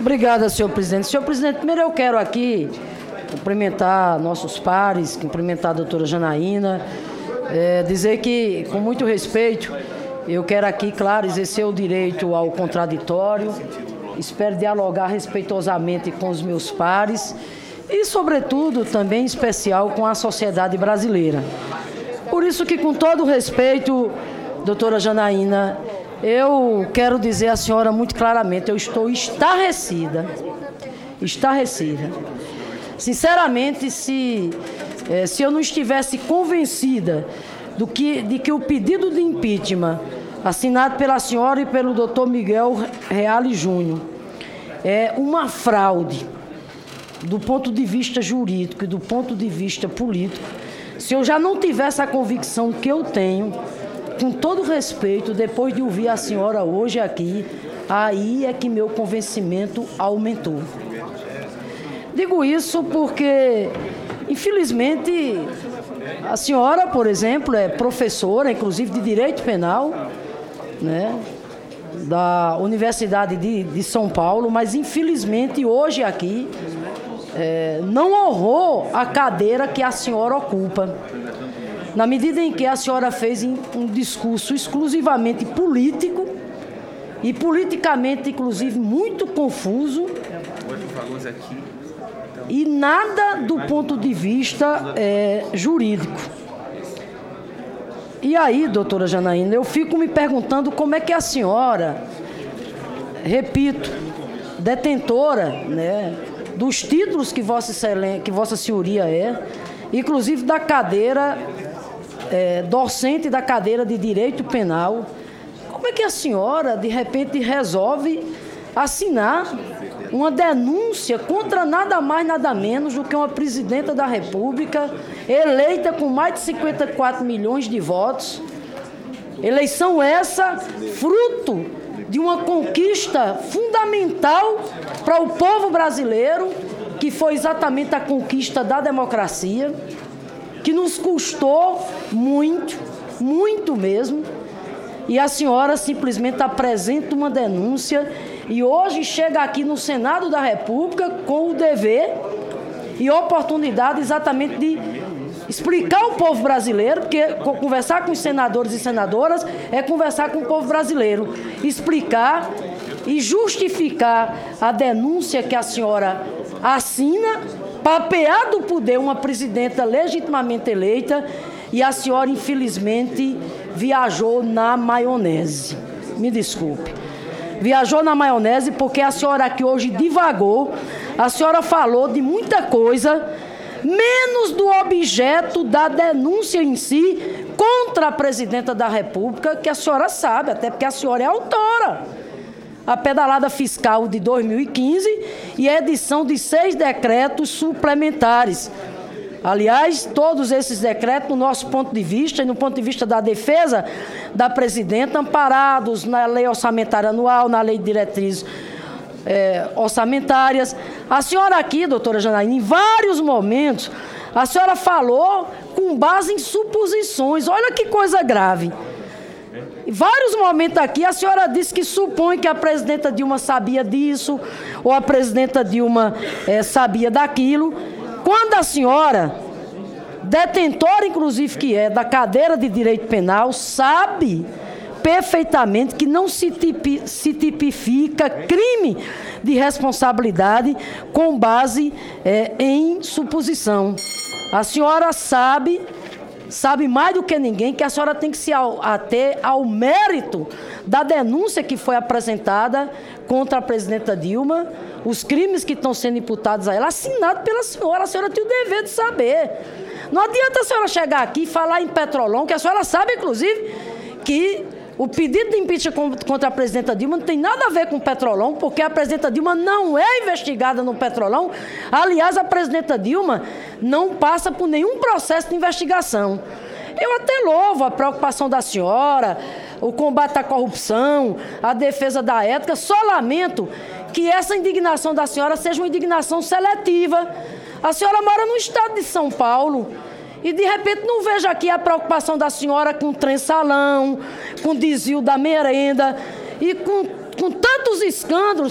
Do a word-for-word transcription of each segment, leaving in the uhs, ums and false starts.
Obrigada, senhor presidente. Senhor presidente, primeiro eu quero aqui cumprimentar nossos pares, cumprimentar a doutora Janaína, é, dizer que, com muito respeito, eu quero aqui, claro, exercer o direito ao contraditório, espero dialogar respeitosamente com os meus pares e, sobretudo, também em especial com a sociedade brasileira. Por isso que, com todo respeito, doutora Janaína, eu quero dizer à senhora muito claramente, eu estou estarrecida, estarrecida. Sinceramente, se, eh, se eu não estivesse convencida do que, de que o pedido de impeachment assinado pela senhora e pelo doutor Miguel Reale Júnior é uma fraude do ponto de vista jurídico e do ponto de vista político, se eu já não tivesse a convicção que eu tenho, com todo respeito, depois de ouvir a senhora hoje aqui, aí é que meu convencimento aumentou. Digo isso porque, infelizmente, a senhora, por exemplo, é professora, inclusive de Direito Penal, né, da Universidade de, de São Paulo, mas, infelizmente, hoje aqui, é, não honrou a cadeira que a senhora ocupa. Na medida em que a senhora fez um discurso exclusivamente político e politicamente, inclusive, muito confuso e nada do ponto de vista é, jurídico. E aí, doutora Janaína, eu fico me perguntando como é que a senhora, repito, detentora, né, dos títulos que Vossa Excelência, que Vossa Senhoria é, inclusive da cadeira É, docente da cadeira de Direito Penal, como é que a senhora, de repente, resolve assinar uma denúncia contra nada mais, nada menos do que uma presidenta da República, eleita com mais de cinquenta e quatro milhões de votos, eleição essa fruto de uma conquista fundamental para o povo brasileiro, que foi exatamente a conquista da democracia, que nos custou muito, muito mesmo, e a senhora simplesmente apresenta uma denúncia e hoje chega aqui no Senado da República com o dever e oportunidade exatamente de explicar ao povo brasileiro, porque conversar com os senadores e senadoras é conversar com o povo brasileiro, explicar e justificar a denúncia que a senhora assina, papear do poder uma presidenta legitimamente eleita, e a senhora, infelizmente, viajou na maionese. Me desculpe. Viajou na maionese porque a senhora aqui hoje divagou, a senhora falou de muita coisa, menos do objeto da denúncia em si contra a presidenta da República, que a senhora sabe, até porque a senhora é autora. A pedalada fiscal de dois mil e quinze e a edição de seis decretos suplementares. Aliás, todos esses decretos, no nosso ponto de vista e no ponto de vista da defesa da presidenta, amparados na lei orçamentária anual, na lei de diretrizes é, orçamentárias. A senhora aqui, doutora Janaína, em vários momentos, a senhora falou com base em suposições. Olha que coisa grave. Em vários momentos aqui, a senhora disse que supõe que a presidenta Dilma sabia disso, ou a presidenta Dilma é, sabia daquilo, quando a senhora, detentora inclusive que é, da cadeira de Direito Penal, sabe perfeitamente que não se, tipi, se tipifica crime de responsabilidade com base é, em suposição. A senhora sabe... sabe mais do que ninguém que a senhora tem que se ater ao mérito da denúncia que foi apresentada contra a presidenta Dilma, os crimes que estão sendo imputados a ela, assinado pela senhora. A senhora tem o dever de saber. Não adianta a senhora chegar aqui e falar em Petrolão, que a senhora sabe, inclusive, que o pedido de impeachment contra a presidenta Dilma não tem nada a ver com o Petrolão, porque a presidenta Dilma não é investigada no Petrolão. Aliás, a presidenta Dilma não passa por nenhum processo de investigação. Eu até louvo a preocupação da senhora, o combate à corrupção, a defesa da ética. Só lamento que essa indignação da senhora seja uma indignação seletiva. A senhora mora no estado de São Paulo e, de repente, não vejo aqui a preocupação da senhora com o trem-salão, com o desvio da merenda e com, com tantos escândalos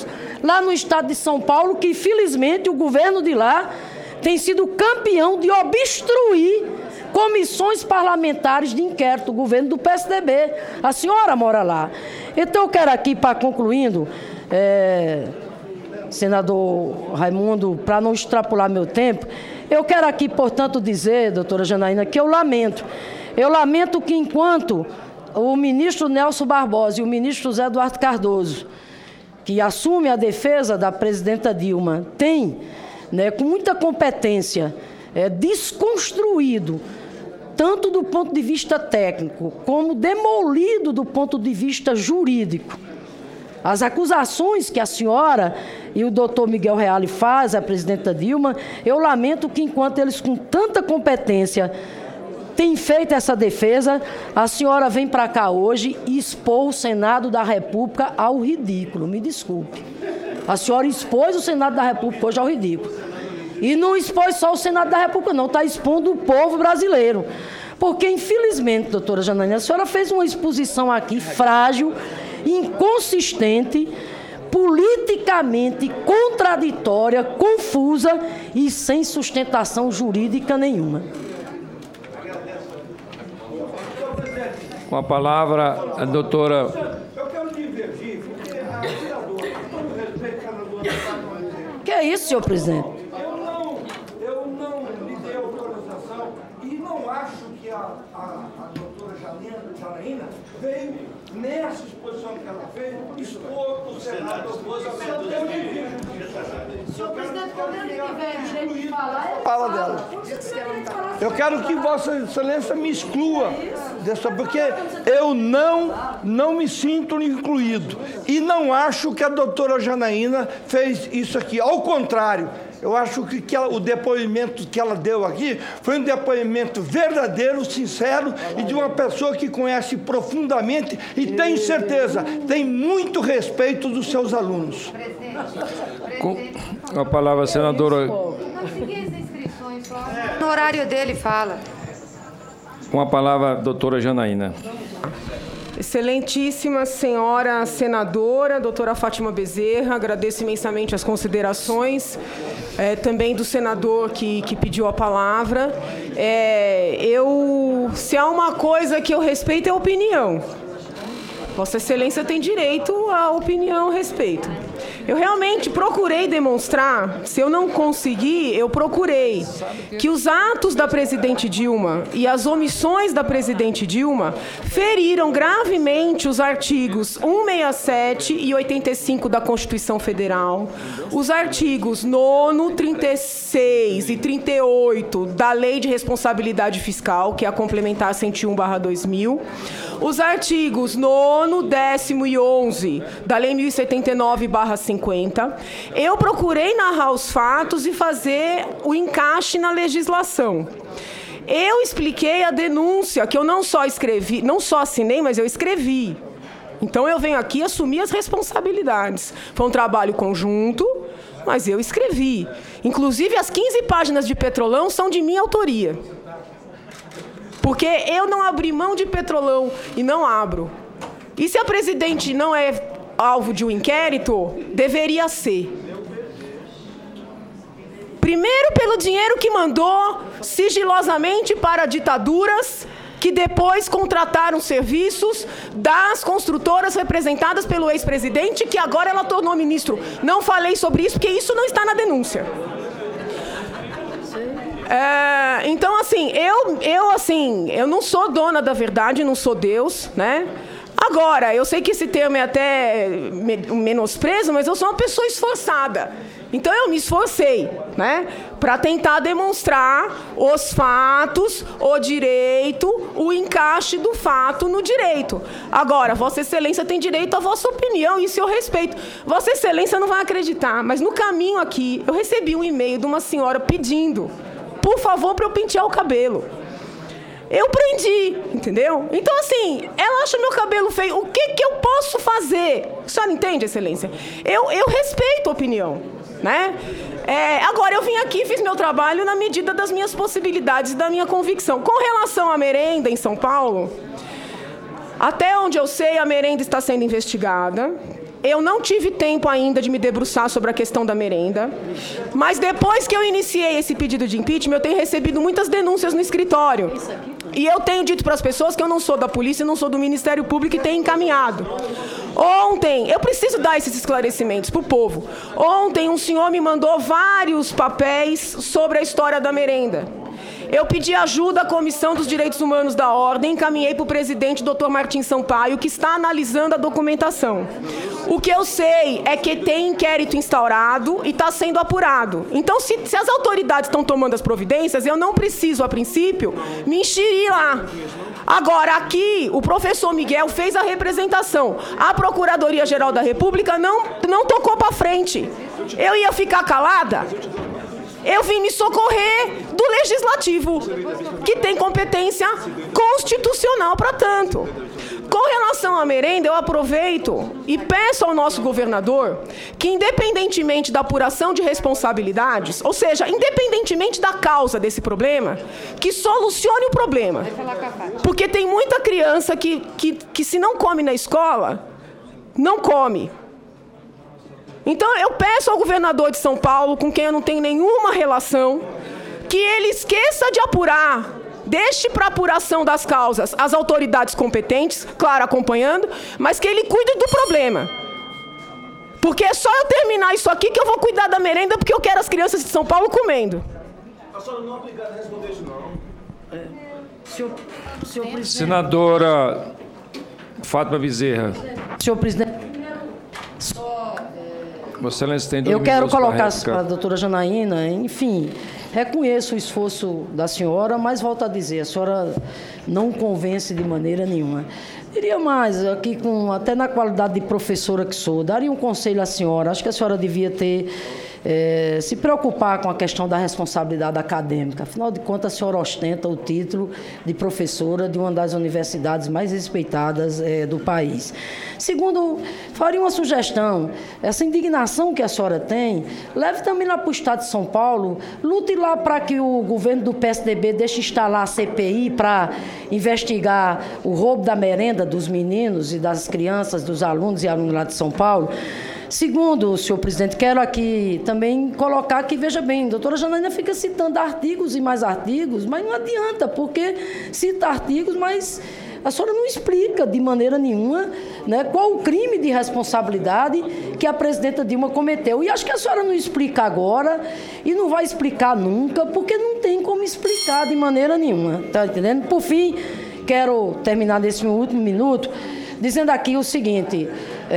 lá no estado de São Paulo, que infelizmente o governo de lá tem sido campeão de obstruir comissões parlamentares de inquérito, o governo do P S D B. A senhora mora lá. Então eu quero aqui, para concluindo, é, senador Raimundo, para não extrapolar meu tempo, eu quero aqui, portanto, dizer, doutora Janaína, que eu lamento. Eu lamento que enquanto o ministro Nelson Barbosa e o ministro José Eduardo Cardoso, que assume a defesa da presidenta Dilma, têm, né, com muita competência, é, desconstruído, tanto do ponto de vista técnico, como demolido do ponto de vista jurídico, as acusações que a senhora e o doutor Miguel Reale fazem à presidenta Dilma. Eu lamento que, enquanto eles, com tanta competência, têm feito essa defesa, a senhora vem para cá hoje e expor o Senado da República ao ridículo. Me desculpe. A senhora expôs o Senado da República hoje ao ridículo. E não expôs só o Senado da República, não, está expondo o povo brasileiro. Porque, infelizmente, doutora Janaína, a senhora fez uma exposição aqui frágil, inconsistente, politicamente contraditória, confusa e sem sustentação jurídica nenhuma. Com a palavra, a doutora... Eu quero divergir, porque a vereadora, com todo respeito que ela doa, Que é isso, senhor presidente? Eu não, eu não lhe dei autorização e não acho que a, a, a doutora Janaína veio nessa exposição que ela fez expor o Senado. Senhor presidente, quando ele tiver direito de falar, Fala dela. Eu quero que Vossa Excelência me exclua dessa, porque eu não, não me sinto incluído. E não acho que a doutora Janaína fez isso aqui. Ao contrário, eu acho que, que ela, o depoimento que ela deu aqui foi um depoimento verdadeiro, sincero e de uma pessoa que conhece profundamente e tem certeza, tem muito respeito dos seus alunos. Com a palavra, a senadora... No horário dele, fala. Com a palavra, a doutora Janaína. Excelentíssima senhora senadora, doutora Fátima Bezerra, agradeço imensamente as considerações, é, também do senador que, que pediu a palavra. É, eu, se há uma coisa que eu respeito é a opinião. Vossa Excelência tem direito à opinião, respeito. Eu realmente procurei demonstrar, se eu não consegui, eu procurei que os atos da presidente Dilma e as omissões da presidente Dilma feriram gravemente os artigos cento e sessenta e sete e oitenta e cinco da Constituição Federal, os artigos nono, trinta e seis e trinta e oito da Lei de Responsabilidade Fiscal, que é a complementar cento e um barra dois mil, os artigos nono, décimo e onze da Lei mil e setenta e nove barra cinquenta. Eu procurei narrar os fatos e fazer o encaixe na legislação. Eu expliquei a denúncia, que eu não só escrevi, não só assinei, mas eu escrevi. Então eu venho aqui assumir as responsabilidades. Foi um trabalho conjunto, mas eu escrevi. Inclusive as quinze páginas de Petrolão são de minha autoria. Porque eu não abri mão de Petrolão e não abro. E se a presidente não é alvo de um inquérito, deveria ser. Primeiro, pelo dinheiro que mandou sigilosamente para ditaduras que depois contrataram serviços das construtoras representadas pelo ex-presidente, que agora ela tornou ministro. Não falei sobre isso, porque isso não está na denúncia. É, então, assim, eu, eu, assim, eu não sou dona da verdade, não sou Deus, né? Agora, eu sei que esse termo é até um menosprezo, mas eu sou uma pessoa esforçada. Então, eu me esforcei, né, para tentar demonstrar os fatos, o direito, o encaixe do fato no direito. Agora, Vossa Excelência tem direito à vossa opinião, isso eu respeito. Vossa Excelência não vai acreditar, mas no caminho aqui, eu recebi um e-mail de uma senhora pedindo, por favor, para eu pentear o cabelo. Eu prendi, entendeu? Então, assim, ela acha meu cabelo feio. O que, que eu posso fazer? A senhora entende, Excelência? Eu, eu respeito a opinião, né? É, agora, eu vim aqui e fiz meu trabalho na medida das minhas possibilidades e da minha convicção. Com relação à merenda em São Paulo, até onde eu sei, a merenda está sendo investigada. eu não tive tempo ainda de me debruçar sobre a questão da merenda, mas depois que eu iniciei esse pedido de impeachment, eu tenho recebido muitas denúncias no escritório. E eu tenho dito para as pessoas que eu não sou da polícia, não sou do Ministério Público e tenho encaminhado. Ontem, eu preciso dar esses esclarecimentos para o povo. Ontem, um senhor me mandou vários papéis sobre a história da merenda. Eu pedi ajuda à Comissão dos Direitos Humanos da Ordem, encaminhei para o presidente, doutor Martim Sampaio, que está analisando a documentação. O que eu sei é que tem inquérito instaurado e está sendo apurado. Então, se, se as autoridades estão tomando as providências, eu não preciso, a princípio, me enxerir lá. Agora, aqui, o professor Miguel fez a representação. A Procuradoria-Geral da República não, não tocou para frente. Eu ia ficar calada? Eu vim me socorrer do Legislativo, que tem competência constitucional para tanto. Com relação à merenda, eu aproveito e peço ao nosso governador que, independentemente da apuração de responsabilidades, ou seja, independentemente da causa desse problema, que solucione o problema. Porque tem muita criança que, que, que se não come na escola, não come. Então, eu peço ao governador de São Paulo, com quem eu não tenho nenhuma relação, que ele esqueça de apurar, deixe para apuração das causas as autoridades competentes, claro, acompanhando, mas que ele cuide do problema. Porque é só eu terminar isso aqui que eu vou cuidar da merenda, porque eu quero as crianças de São Paulo comendo. A senhora não é obrigada a responder isso, não. É. Senhor, senhor presidente. Senadora Fátima Bezerra. Senhor presidente. Vossa Excelência tem dois Eu quero minutos colocar para para a doutora Janaína, enfim, reconheço o esforço da senhora, mas volto a dizer, a senhora não convence de maneira nenhuma. Diria mais, aqui com, até na qualidade de professora que sou, daria um conselho à senhora, acho que a senhora devia ter, é, se preocupar com a questão da responsabilidade acadêmica. Afinal de contas, a senhora ostenta o título de professora de uma das universidades mais respeitadas é, do país. Segundo, faria uma sugestão, essa indignação que a senhora tem, leve também lá para o Estado de São Paulo, lute lá para que o governo do P S D B deixe instalar a C P I para investigar o roubo da merenda dos meninos e das crianças, dos alunos e alunos lá de São Paulo. Segundo, senhor presidente, quero aqui também colocar que, veja bem, a doutora Janaína fica citando artigos e mais artigos, mas não adianta, porque cita artigos, mas a senhora não explica de maneira nenhuma, né, qual o crime de responsabilidade que a presidenta Dilma cometeu. E acho que a senhora não explica agora e não vai explicar nunca, porque não tem como explicar de maneira nenhuma. Está entendendo? Por fim, quero terminar nesse último minuto dizendo aqui o seguinte,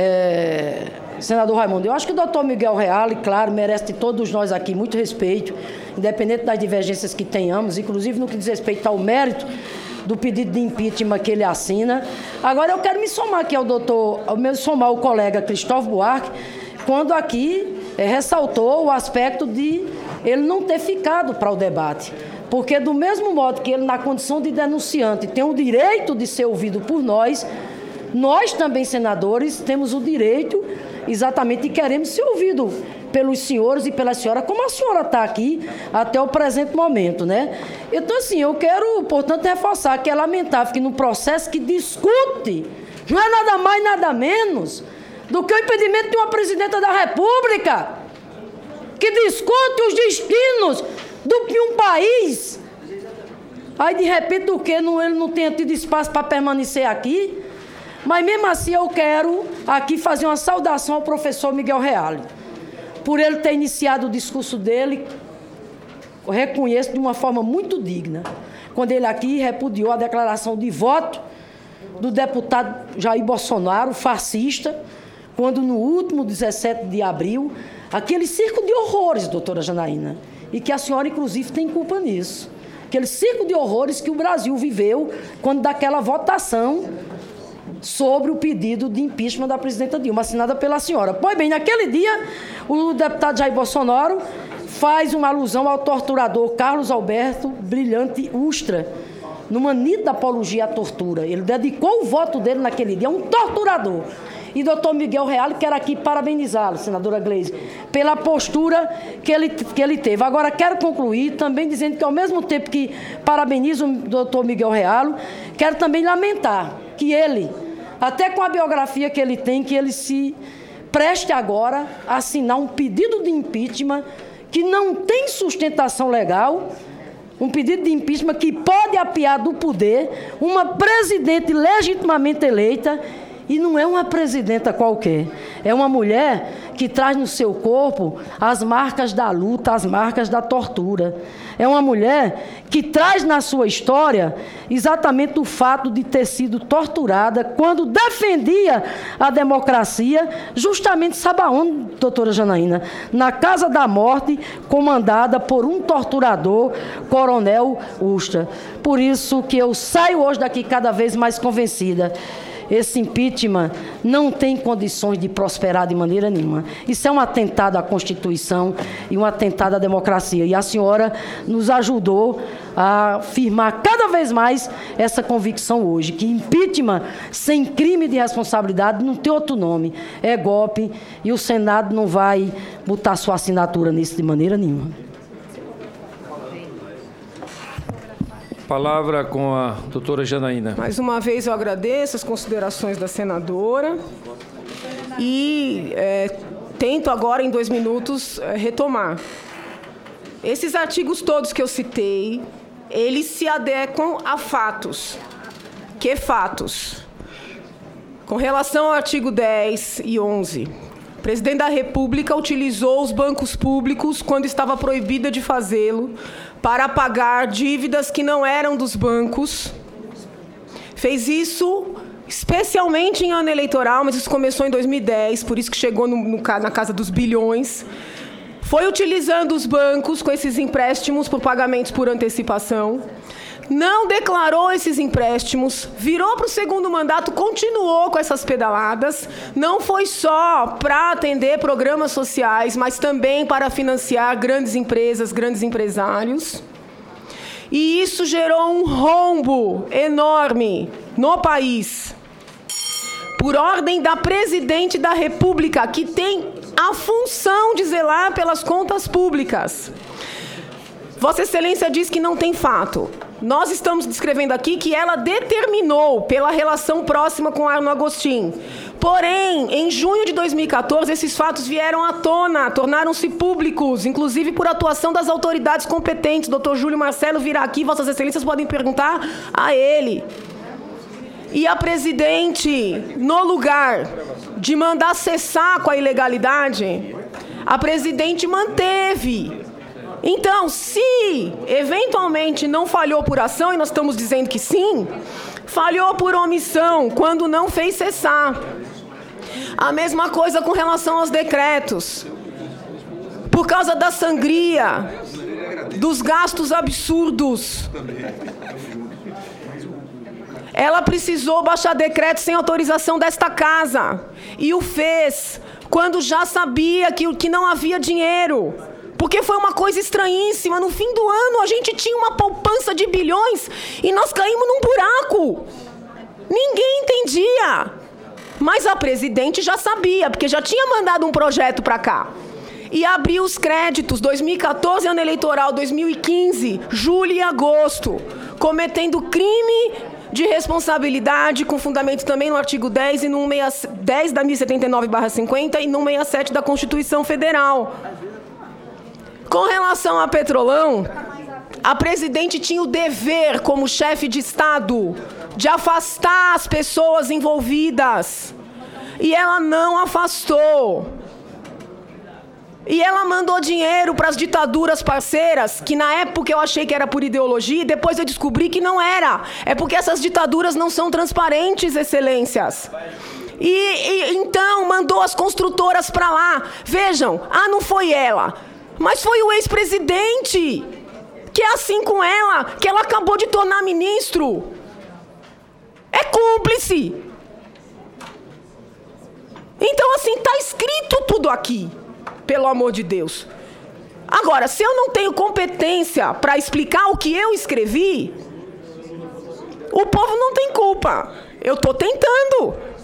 é, senador Raimundo, eu acho que o doutor Miguel Reale, claro, merece de todos nós aqui muito respeito, independente das divergências que tenhamos, inclusive no que diz respeito ao mérito do pedido de impeachment que ele assina. Agora eu quero me somar aqui ao doutor, ao meu somar o colega Cristóvão Buarque, quando aqui é, ressaltou o aspecto de ele não ter ficado para o debate. Porque do mesmo modo que ele, na condição de denunciante, tem o direito de ser ouvido por nós, nós também, senadores, temos o direito exatamente e queremos ser ouvidos pelos senhores e pela senhora, como a senhora está aqui até o presente momento, né? Então, assim, eu quero, portanto, reforçar que é lamentável que no processo que discute, não é nada mais, nada menos do que o impedimento de uma presidenta da República que discute os destinos do que um país, aí de repente o que não, ele não tenha tido espaço para permanecer aqui. Mas mesmo assim eu quero aqui fazer uma saudação ao professor Miguel Reale, por ele ter iniciado o discurso dele, eu reconheço de uma forma muito digna, quando ele aqui repudiou a declaração de voto do deputado Jair Bolsonaro, fascista, quando no último dezessete de abril, aquele circo de horrores, doutora Janaína, e que a senhora inclusive tem culpa nisso, aquele circo de horrores que o Brasil viveu quando daquela votação sobre o pedido de impeachment da presidenta Dilma, assinada pela senhora. Pois bem, naquele dia, o deputado Jair Bolsonaro faz uma alusão ao torturador Carlos Alberto Brilhante Ustra, numa nítida apologia à tortura. Ele dedicou o voto dele naquele dia a um torturador. E doutor Miguel Reale, quero aqui parabenizá-lo, senadora Gleisi, pela postura que ele, que ele teve. Agora, quero concluir também dizendo que, ao mesmo tempo que parabenizo o doutor Miguel Reale, quero também lamentar que ele, até com a biografia que ele tem, que ele se preste agora a assinar um pedido de impeachment que não tem sustentação legal, um pedido de impeachment que pode apiar do poder uma presidente legitimamente eleita, e não é uma presidenta qualquer, é uma mulher que traz no seu corpo as marcas da luta, as marcas da tortura. É uma mulher que traz na sua história exatamente o fato de ter sido torturada quando defendia a democracia, justamente, sabe aonde, doutora Janaína? Na Casa da Morte, comandada por um torturador, Coronel Ustra. Por isso que eu saio hoje daqui cada vez mais convencida. Esse impeachment não tem condições de prosperar de maneira nenhuma. Isso é um atentado à Constituição e um atentado à democracia. E a senhora nos ajudou a firmar cada vez mais essa convicção hoje, que impeachment sem crime de responsabilidade não tem outro nome, é golpe, e o Senado não vai botar sua assinatura nisso de maneira nenhuma. Palavra com a doutora Janaína. Mais uma vez eu agradeço as considerações da senadora e é, tento agora, em dois minutos, é, retomar. Esses artigos todos que eu citei, eles se adequam a fatos. Que fatos? Com relação ao artigo dez e onze, o presidente da República utilizou os bancos públicos quando estava proibida de fazê-lo para pagar dívidas que não eram dos bancos. Fez isso especialmente em ano eleitoral, mas isso começou em dois mil e dez, por isso que chegou no, no, na casa dos bilhões. Foi utilizando os bancos com esses empréstimos por pagamentos por antecipação. Não declarou esses empréstimos, virou para o segundo mandato, continuou com essas pedaladas. Não foi só para atender programas sociais, mas também para financiar grandes empresas, grandes empresários. E isso gerou um rombo enorme no país. Por ordem da presidente da República, que tem a função de zelar pelas contas públicas. Vossa Excelência diz que não tem fato. Nós estamos descrevendo aqui que ela determinou pela relação próxima com Arno Agostinho. Porém, em junho de dois mil e quatorze, esses fatos vieram à tona, tornaram-se públicos, inclusive por atuação das autoridades competentes. doutor Júlio Marcelo virá aqui, Vossas Excelências podem perguntar a ele. E a presidente, no lugar de mandar cessar com a ilegalidade, a presidente manteve. Então, se eventualmente não falhou por ação, e nós estamos dizendo que sim, falhou por omissão, quando não fez cessar. A mesma coisa com relação aos decretos. Por causa da sangria, dos gastos absurdos, ela precisou baixar decreto sem autorização desta casa. E o fez quando já sabia que, que não havia dinheiro. Porque foi uma coisa estranhíssima. No fim do ano, a gente tinha uma poupança de bilhões e nós caímos num buraco. Ninguém entendia. Mas a presidente já sabia, porque já tinha mandado um projeto para cá. E abriu os créditos, dois mil e quatorze, ano eleitoral, dois mil e quinze, julho e agosto, cometendo crime de responsabilidade, com fundamento também no artigo dez, e no dez da mil setenta e nove barra cinquenta e no sessenta e sete da Constituição Federal. Com relação a Petrolão, a presidente tinha o dever, como chefe de Estado, de afastar as pessoas envolvidas. E ela não afastou. E ela mandou dinheiro para as ditaduras parceiras, que na época eu achei que era por ideologia, e depois eu descobri que não era. É porque essas ditaduras não são transparentes, excelências. E, e então mandou as construtoras para lá. Vejam, ah, não foi ela, mas foi o ex-presidente, que é assim com ela, que ela acabou de tornar ministro. É cúmplice. Então, assim, está escrito tudo aqui, pelo amor de Deus. Agora, se eu não tenho competência para explicar o que eu escrevi, o povo não tem culpa. Eu estou tentando.